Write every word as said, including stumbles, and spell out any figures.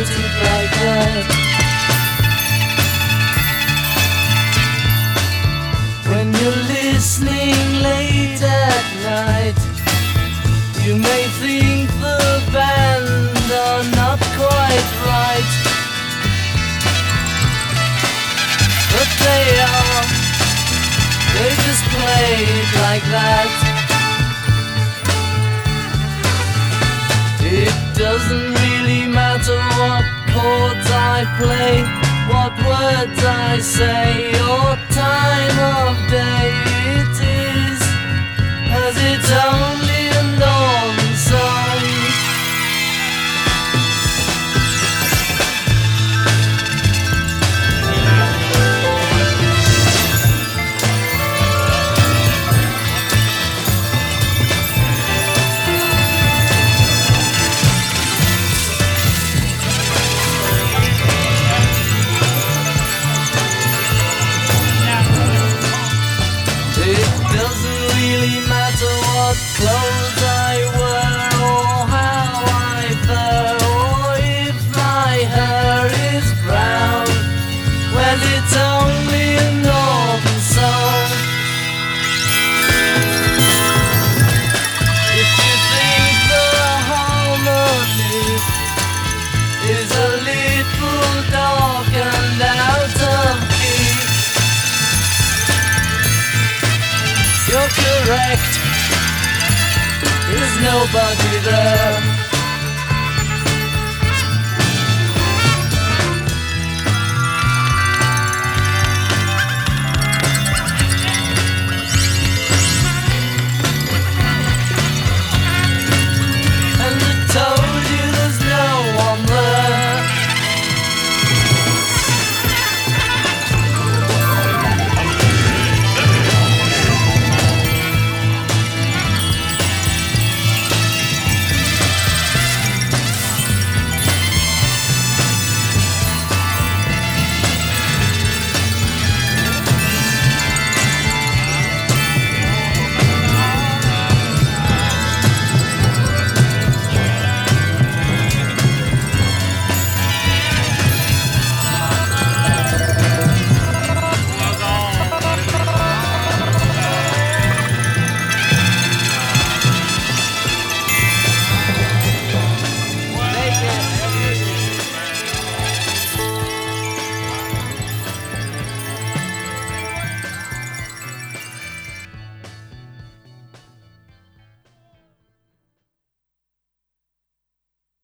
it like that. When you're listening late at night, you may think the band are not quite right, but they are. They just play it like that. It doesn't really matter what chords I play, what words I say, or time of day it is, as it's only a normal song. Clothes I wear, or how I fare, or if my hair is brown. Well, it's only a normal song. If you think the harmony is a little dark and out of key, you're correct. There's nobody there.